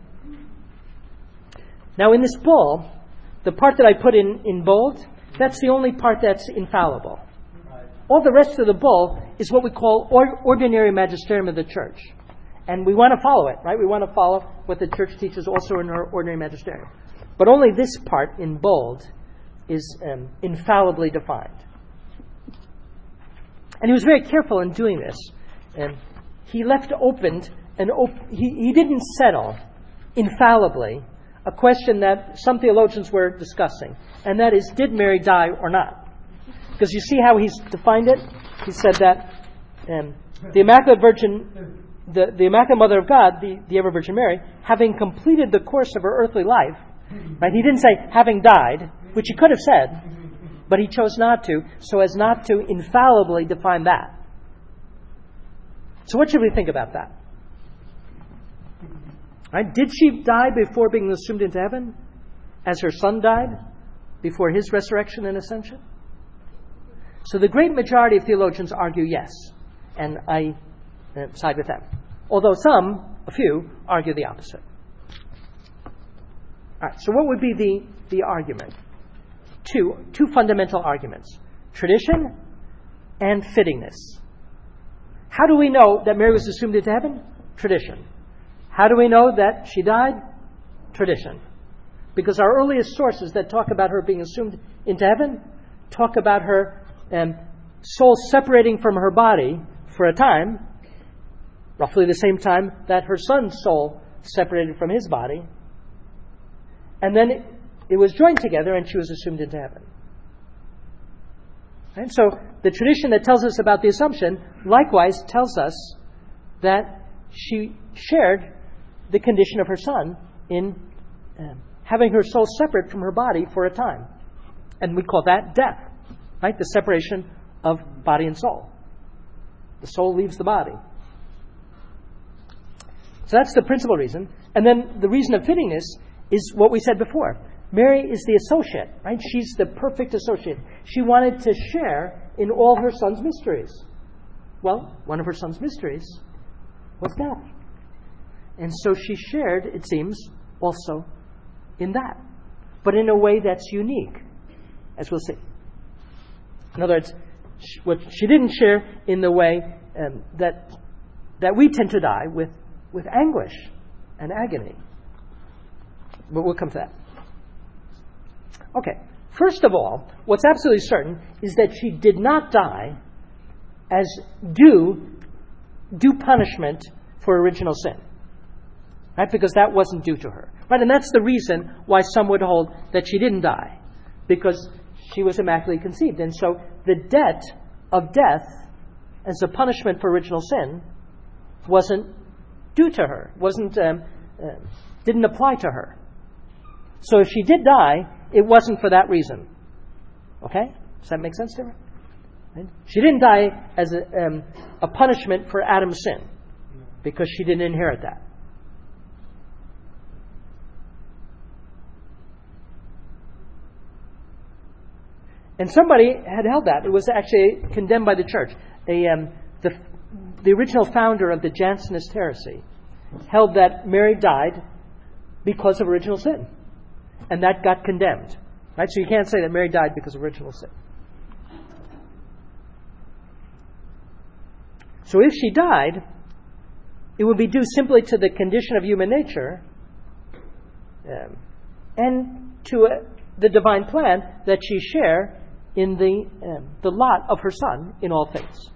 Now, in this bull, the part that I put in, in bold, that's the only part that's infallible. All the rest of the bull is what we call or, ordinary magisterium of the Church. And we want to follow it, right? We want to follow what the Church teaches also in her ordinary magisterium. But only this part in bold is um, infallibly defined. And he was very careful in doing this. And he left opened, and op- he, he didn't settle infallibly a question that some theologians were discussing. And that is, did Mary die or not? Because you see how he's defined it? He said that um, the Immaculate Virgin, the, the Immaculate Mother of God, the, the Ever Virgin Mary, having completed the course of her earthly life, right? He didn't say having died, which he could have said, but he chose not to, so as not to infallibly define that. So what should we think about that? Right? Did she die before being assumed into heaven, as her Son died before his resurrection and ascension? So the great majority of theologians argue yes, and I uh, side with them. Although some, a few, argue the opposite. All right, so what would be the, the argument? Two, two fundamental arguments: tradition and fittingness. How do we know that Mary was assumed into heaven? Tradition. How do we know that she died? Tradition. Because our earliest sources that talk about her being assumed into heaven talk about her um, soul separating from her body for a time, roughly the same time that her Son's soul separated from his body, and then it, it was joined together and she was assumed into heaven. And so the tradition that tells us about the Assumption likewise tells us that she shared the condition of her Son in um, having her soul separate from her body for a time. And we call that death, right? The separation of body and soul. The soul leaves the body. So that's the principal reason. And then the reason of fittingness is what we said before. Mary is the associate, right? She's the perfect associate. She wanted to share in all her son's mysteries? Well, one of her son's mysteries was death. And so she shared, it seems, also in that. But in a way that's unique, as we'll see. In other words, what she didn't share in the way um, that that we tend to die with, with anguish and agony. But we'll come to that. Okay. First of all, what's absolutely certain is that she did not die as due, due punishment for original sin. Right? Because that wasn't due to her. Right? And that's the reason why some would hold that she didn't die. Because she was immaculately conceived. And so the debt of death as a punishment for original sin wasn't due to her. Wasn't um, uh, didn't apply to her. So if she did die, it wasn't for that reason. Okay? Does that make sense to her? Right? She didn't die as a, um, a punishment for Adam's sin. Because she didn't inherit that. And somebody had held that. It was actually condemned by the church. A, um, the, the original founder of the Jansenist heresy held that Mary died because of original sin. And that got condemned. Right? So you can't say that Mary died because of original sin. So if she died, it would be due simply to the condition of human nature um, and to uh, the divine plan that she share in the um, the lot of her son in all things.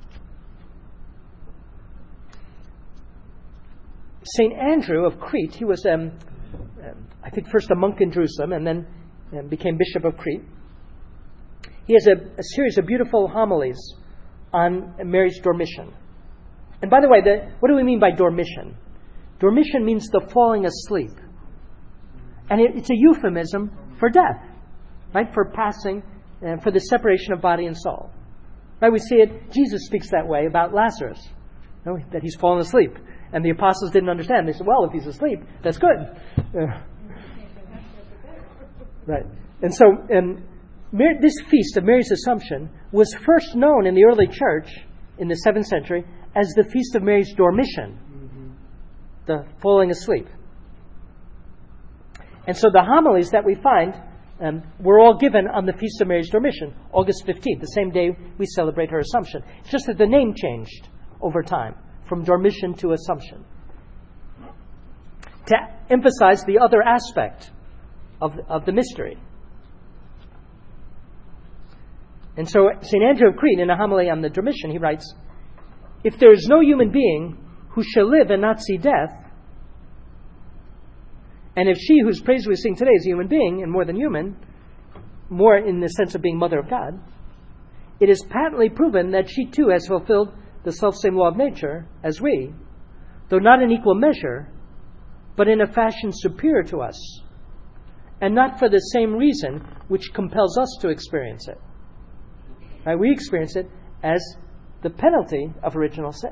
Saint Andrew of Crete, he was, um, um, I think, first a monk in Jerusalem and then um, became Bishop of Crete. He has a, a series of beautiful homilies on Mary's dormition. And by the way, the, what do we mean by dormition? Dormition means the falling asleep. And it, it's a euphemism for death, right? For passing, uh, for the separation of body and soul. Right? We see it, Jesus speaks that way about Lazarus, you know, that he's fallen asleep. And the apostles didn't understand. They said, well, if he's asleep, that's good. Uh, right. And so um, Mary, this feast of Mary's Assumption was first known in the early church in the seventh century as the Feast of Mary's Dormition, mm-hmm. the falling asleep. And so the homilies that we find um, were all given on the Feast of Mary's Dormition, August fifteenth, the same day we celebrate her Assumption. It's just that the name changed over time, from Dormition to Assumption, to emphasize the other aspect of, of the mystery. And so Saint Andrew of Crete, in a homily on the Dormition, he writes, if there is no human being who shall live and not see death, and if she whose praise we sing today is a human being, and more than human, more in the sense of being Mother of God, it is patently proven that she too has fulfilled the selfsame law of nature as we, though not in equal measure, but in a fashion superior to us, and not for the same reason which compels us to experience it. Right? We experience it as the penalty of original sin.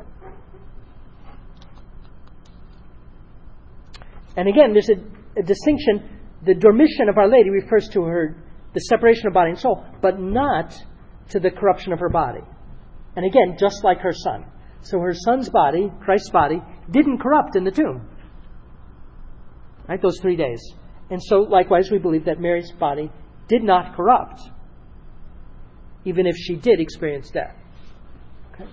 And again, there's a, a distinction. The dormition of Our Lady refers to her, the separation of body and soul, but not to the corruption of her body. And again, just like her son. So her son's body, Christ's body, didn't corrupt in the tomb. Right? Those three days. And so likewise, we believe that Mary's body did not corrupt, even if she did experience death. Okay?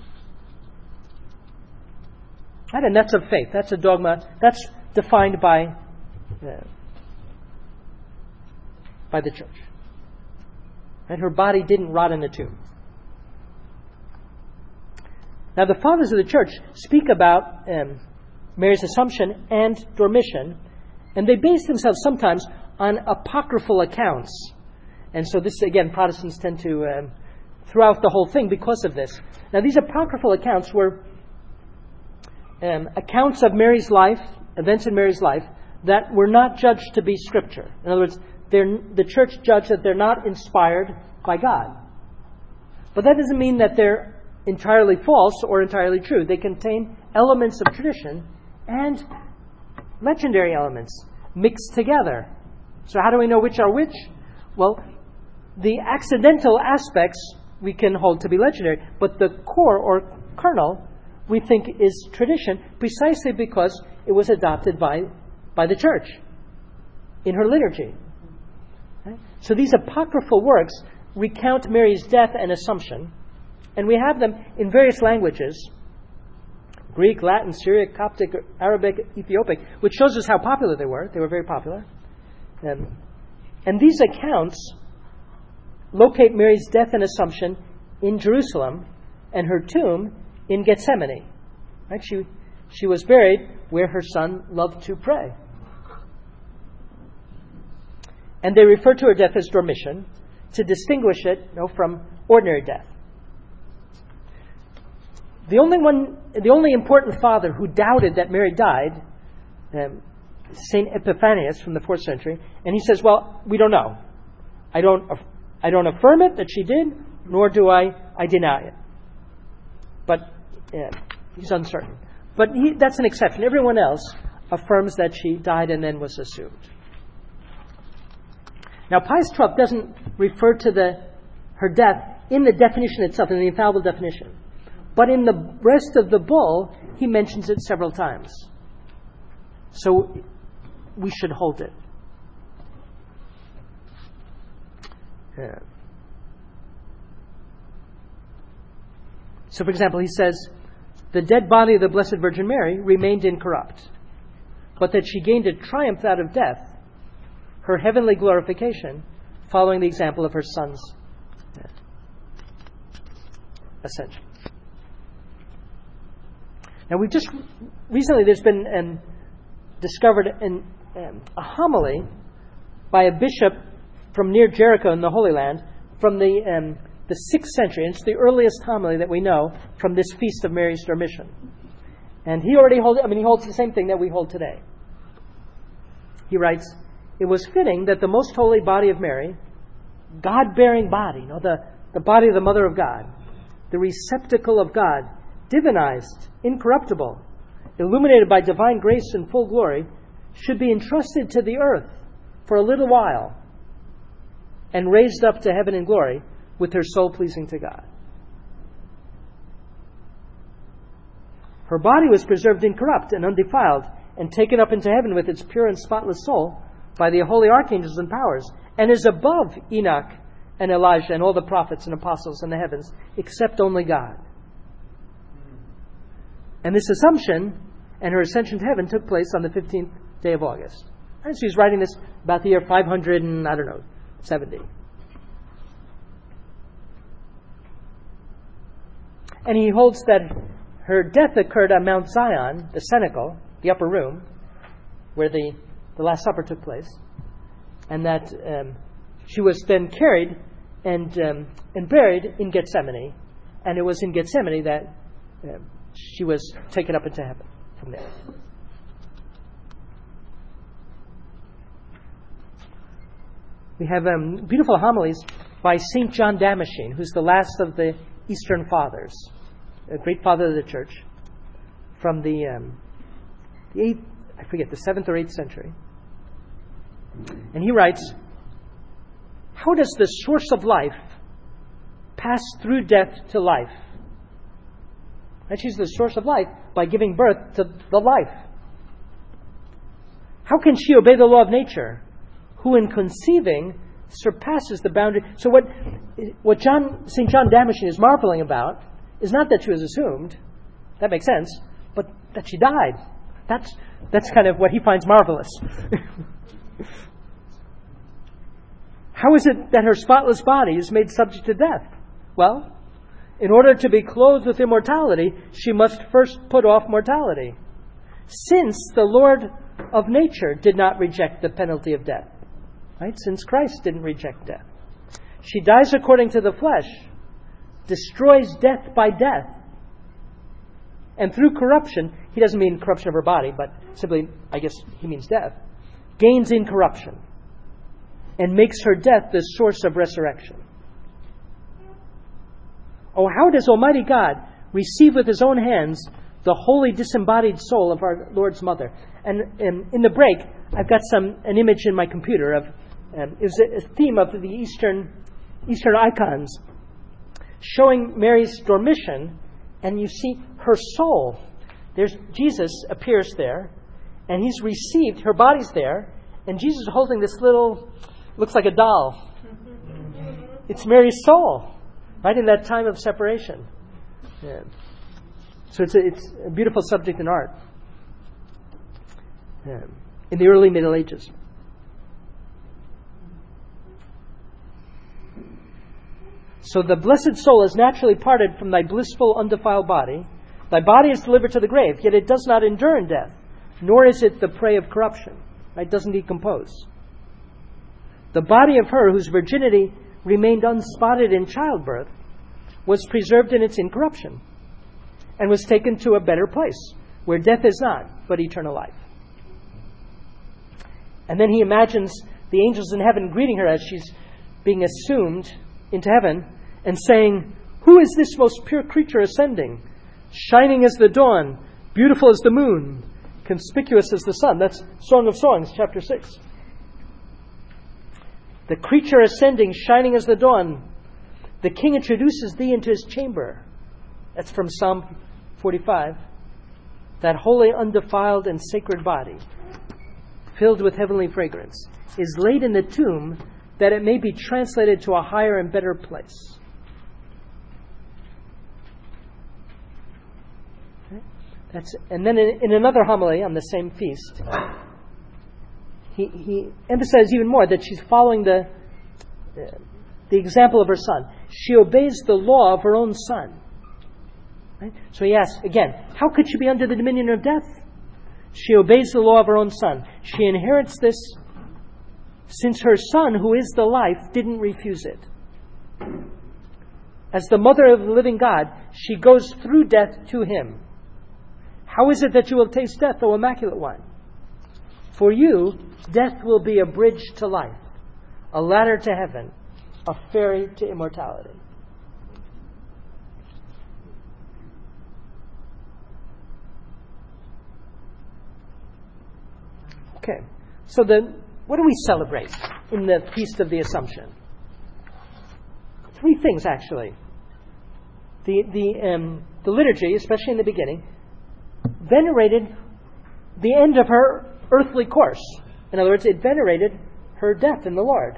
Right? And that's of faith. That's a dogma. That's defined by, uh, by the church. And her body didn't rot in the tomb. Now, the fathers of the church speak about um, Mary's Assumption and Dormition, and they base themselves sometimes on apocryphal accounts. And so this, again, Protestants tend to um, throw out the whole thing because of this. Now, these apocryphal accounts were um, accounts of Mary's life, events in Mary's life, that were not judged to be Scripture. In other words, they're, the church judged that they're not inspired by God. But that doesn't mean that they're entirely false or entirely true. They contain elements of tradition and legendary elements mixed together. So how do we know which are which? Well, the accidental aspects we can hold to be legendary. But the core or kernel we think is tradition precisely because it was adopted by, by the church in her liturgy. Right? So these apocryphal works recount Mary's death and Assumption, and we have them in various languages: Greek, Latin, Syriac, Coptic, Arabic, Ethiopic, which shows us how popular they were. They were very popular. Um, and these accounts locate Mary's death and Assumption in Jerusalem and her tomb in Gethsemane. Right? She, she was buried where her son loved to pray. And they refer to her death as Dormition to distinguish it, you know, from ordinary death. The only one, the only important father who doubted that Mary died, um, Saint Epiphanius from the fourth century, and he says, "Well, we don't know. I don't, I don't affirm it that she did, nor do I, I deny it." But uh, he's uncertain. But he, that's an exception. Everyone else affirms that she died and then was assumed. Now, Pius the twelfth doesn't refer to the her death in the definition itself, in the infallible definition. But in the rest of the bull, he mentions it several times. So we should hold it. Yeah. So, for example, he says, "The dead body of the Blessed Virgin Mary remained incorrupt, but that she gained a triumph out of death, her heavenly glorification, following the example of her Son's ascension." Now, we've just recently there's been um, discovered an, um, a homily by a bishop from near Jericho in the Holy Land from the um, the sixth century. And it's the earliest homily that we know from this feast of Mary's Dormition. And he already holds. I mean, he holds the same thing that we hold today. He writes, "It was fitting that the most holy body of Mary, God-bearing body, you know, the, the body of the Mother of God, the receptacle of God, divinized, incorruptible, illuminated by divine grace and full glory, should be entrusted to the earth for a little while and raised up to heaven in glory with her soul pleasing to God. Her body was preserved incorrupt and undefiled and taken up into heaven with its pure and spotless soul by the holy archangels and powers, and is above Enoch and Elijah and all the prophets and apostles in the heavens, except only God. And this Assumption and her ascension to heaven took place on the fifteenth day of August." And so he's writing this about the year five hundred and, I don't know, seventy. And he holds that her death occurred on Mount Zion, the cenacle, the upper room, where the, the Last Supper took place, and that um, she was then carried and um, and buried in Gethsemane, and it was in Gethsemane that um, she was taken up into heaven from there. We have um, beautiful homilies by Saint John Damascene, who's the last of the Eastern Fathers, a great father of the Church, from the, um, the eighth, I forget, the seventh or eighth century. And he writes, "How does the source of life pass through death to life? And she's the source of life by giving birth to the life. How can she obey the law of nature, who in conceiving surpasses the boundary?" So what what John Saint John Damascene is marveling about is not that she was assumed, that makes sense, but that she died. That's that's kind of what he finds marvelous. How is it that her spotless body is made subject to death? Well, in order to be clothed with immortality, she must first put off mortality. Since the Lord of nature did not reject the penalty of death, right? Since Christ didn't reject death, she dies according to the flesh, destroys death by death, and through corruption, he doesn't mean corruption of her body, but simply, I guess he means death, gains incorruption, and makes her death the source of resurrection. Oh, how does Almighty God receive with His own hands the holy disembodied soul of our Lord's Mother? And um, in the break, I've got some an image in my computer of um, it was a, a theme of the Eastern Eastern icons, showing Mary's dormition, and you see her soul. There's Jesus appears there, and he's received, her body's there, and Jesus is holding this little, looks like a doll. It's Mary's soul, right in that time of separation. Yeah. So it's a, it's a beautiful subject in art. Yeah. In the early Middle Ages. So the blessed soul is naturally parted from thy blissful, undefiled body. Thy body is delivered to the grave, yet it does not endure in death, nor is it the prey of corruption. Right? It doesn't decompose. The body of her whose virginity remained unspotted in childbirth was preserved in its incorruption and was taken to a better place, where death is not, but eternal life. And then he imagines the angels in heaven greeting her as she's being assumed into heaven and saying, "Who is this most pure creature ascending, shining as the dawn, beautiful as the moon, conspicuous as the sun?" That's Song of Songs, chapter six. The creature ascending, shining as the dawn. The king introduces thee into his chamber. That's from Psalm forty-five. That holy, undefiled, and sacred body, filled with heavenly fragrance, is laid in the tomb that it may be translated to a higher and better place. Okay? That's, and then in, in another homily on the same feast, he, he emphasizes even more that she's following the, uh, the example of her son. She obeys the law of her own son. Right? So he asks, again, how could she be under the dominion of death? She obeys the law of her own son. She inherits this since her son, who is the life, didn't refuse it. As the mother of the living God, she goes through death to him. How is it that you will taste death, O Immaculate One? For you, death will be a bridge to life, a ladder to heaven, a ferry to immortality. Okay, so the, what do we celebrate in the Feast of the Assumption? Three things, actually. The, the, um, the liturgy, especially in the beginning, venerated the end of her earthly course. In other words, it venerated her death in the Lord.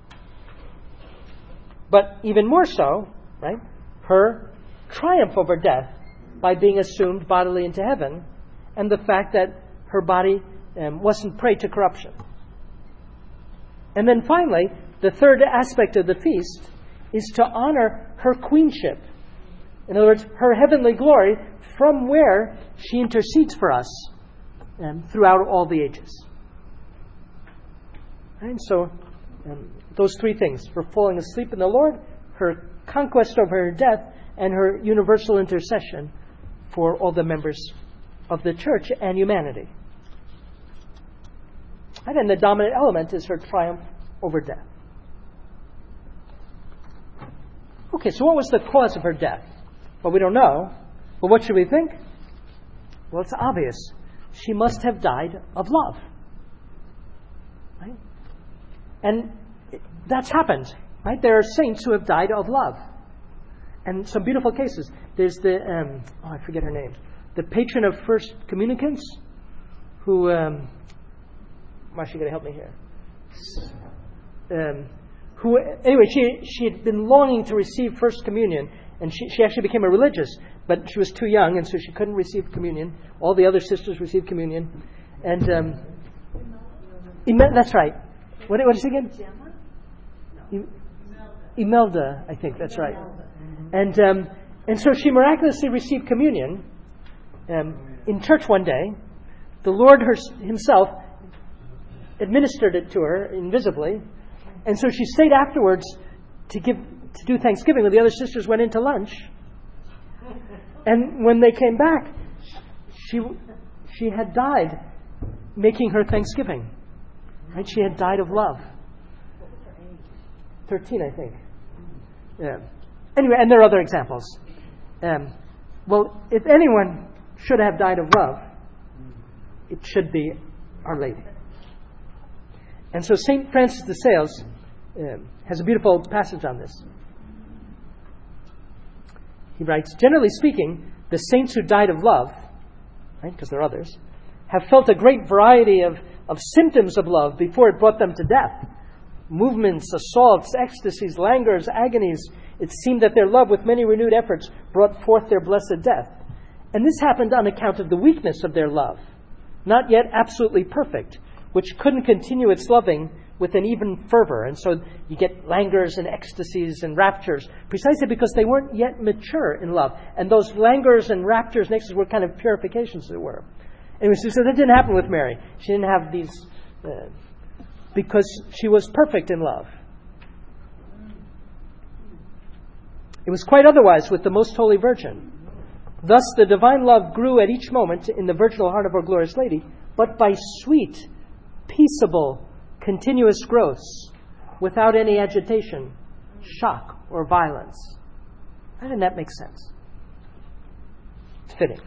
But even more so, right, her triumph over death by being assumed bodily into heaven, and the fact that her body um, wasn't prey to corruption. And then finally, the third aspect of the feast is to honor her queenship. In other words, her heavenly glory, from where she intercedes for us um, throughout all the ages. And so, um, those three things: her falling asleep in the Lord, her conquest over her death, and her universal intercession for all the members of the church and humanity. And then the dominant element is her triumph over death. Okay, so what was the cause of her death? Well, we don't know. But what should we think? Well, it's obvious. She must have died of love. Right? And that's happened. Right? There are saints who have died of love. And some beautiful cases. There's the, um, oh, I forget her name. The patron of First Communicants, who, um, Marcia, you got to help me here. Um, who, anyway, she she had been longing to receive First Communion, and she, she actually became a religious, but she was too young, and so she couldn't receive communion. All the other sisters received communion. And, um, Imel- that's right. What, what is it again? Gemma? Imelda, I think, that's right. And um, and so she miraculously received communion um, in church one day. The Lord her, himself administered it to her invisibly, and so she stayed afterwards to give to do Thanksgiving when the other sisters went into lunch. And when they came back, she she had died making her Thanksgiving. Right? She had died of love. What was her age? Thirteen, I think. Yeah. Anyway, and there are other examples. Um, well, if anyone should have died of love, it should be Our Lady. And so Saint Francis de Sales uh, has a beautiful passage on this. he writes, generally speaking, the saints who died of love, right, because there are others, have felt a great variety of, of symptoms of love before it brought them to death. Movements, assaults, ecstasies, languors, agonies. It seemed that their love, with many renewed efforts, brought forth their blessed death. And this happened on account of the weakness of their love, not yet absolutely perfect, which couldn't continue its loving with an even fervor. And so you get languors and ecstasies and raptures, precisely because they weren't yet mature in love. And those languors and raptures and ecstasies were kind of purifications, as it were. Anyway, so that didn't happen with Mary. She didn't have these... Uh, because she was perfect in love. It was quite otherwise with the Most Holy Virgin. Thus the divine love grew at each moment in the virginal heart of our glorious Lady, but by sweet, peaceable, continuous growths, without any agitation, shock, or violence. How did that make sense? It's fitting.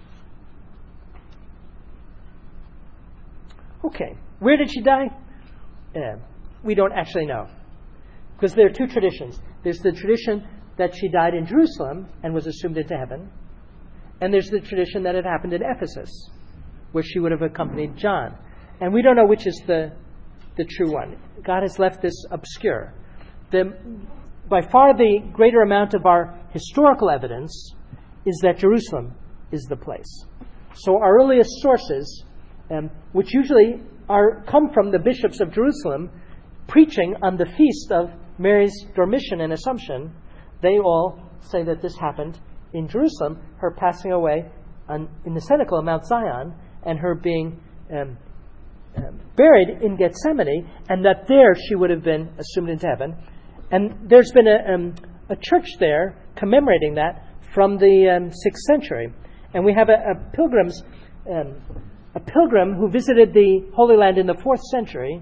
Okay, where did she die? Uh, we don't actually know. Because there are two traditions. There's the tradition that she died in Jerusalem and was assumed into heaven. And there's the tradition that it happened in Ephesus, where she would have accompanied John. And we don't know which is the, the true one. God has left this obscure. The, by far the greater amount of our historical evidence is that Jerusalem is the place. So our earliest sources, um, which usually are come from the bishops of Jerusalem, preaching on the feast of Mary's Dormition and Assumption, they all say that this happened in Jerusalem, her passing away on, in the cenacle of Mount Zion, and her being um, um, buried in Gethsemane, and that there she would have been assumed into heaven. And there's been a, um, a church there commemorating that from the um, sixth century. And we have a, a pilgrim's um, a pilgrim who visited the Holy Land in the fourth century,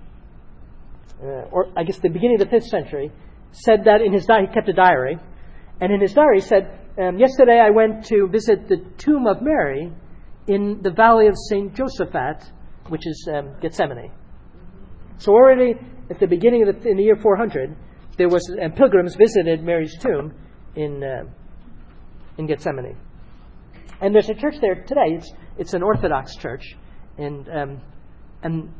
uh, or I guess the beginning of the fifth century, said that in his diary, he kept a diary, and in his diary he said, um, yesterday I went to visit the tomb of Mary in the valley of Saint Josaphat, which is um, Gethsemane. So already at the beginning of the, in the year four hundred, there was uh, pilgrims visited Mary's tomb in uh, in Gethsemane. And there's a church there today. It's it's an Orthodox church, and um, and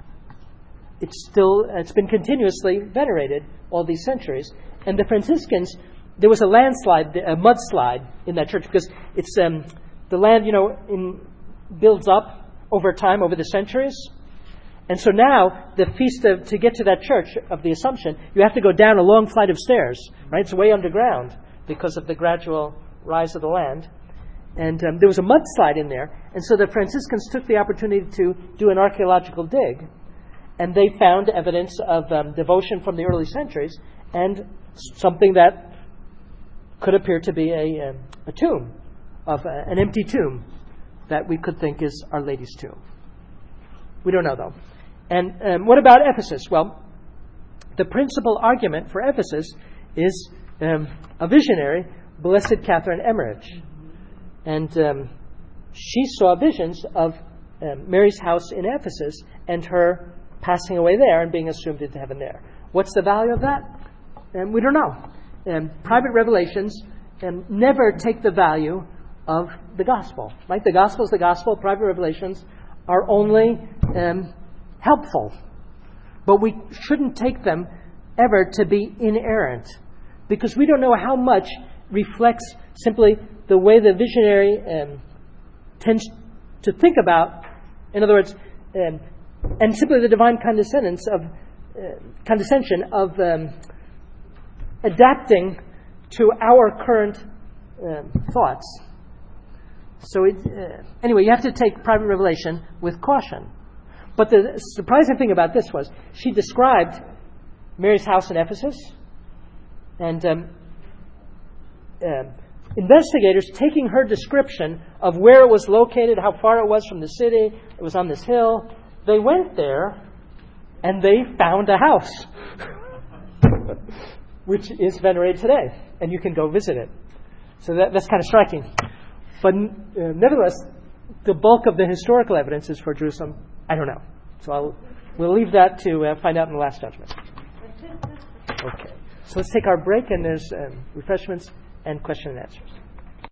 it's still it's been continuously venerated all these centuries. And the Franciscans, there was a landslide, a mudslide in that church because it's um, the land, you know, in, builds up over time, over the centuries. And so now the feast of to get to that church of the Assumption, you have to go down a long flight of stairs. Right, it's way underground because of the gradual rise of the land. And um, there was a mudslide in there. And so the Franciscans took the opportunity to do an archaeological dig. And they found evidence of um, devotion from the early centuries and something that could appear to be a, um, a tomb, of uh, an empty tomb that we could think is Our Lady's tomb. We don't know, though. And um, what about Ephesus? Well, the principal argument for Ephesus is um, a visionary, Blessed Catherine Emmerich. And um, she saw visions of um, Mary's house in Ephesus and her passing away there and being assumed into heaven there. What's the value of that? Um, we don't know. Um, private revelations um, never take the value of the gospel. Right? The gospel is the gospel. Private revelations are only um, helpful. But we shouldn't take them ever to be inerrant, because we don't know how much reflects simply the way the visionary um, tends to think about, in other words, um, and simply the divine condescendence of uh, condescension of um, adapting to our current um, thoughts. So it, uh, anyway, you have to take private revelation with caution. But the surprising thing about this was she described Mary's house in Ephesus, and um, uh, investigators, taking her description of where it was located, how far it was from the city, it was on this hill, they went there and they found a house which is venerated today, and you can go visit it. So that, that's kind of striking. But uh, nevertheless, the bulk of the historical evidence is for Jerusalem. I don't know. So I'll, we'll leave that to uh, find out in the Last Judgment. Okay. So let's take our break, and there's um, refreshments and question and answers.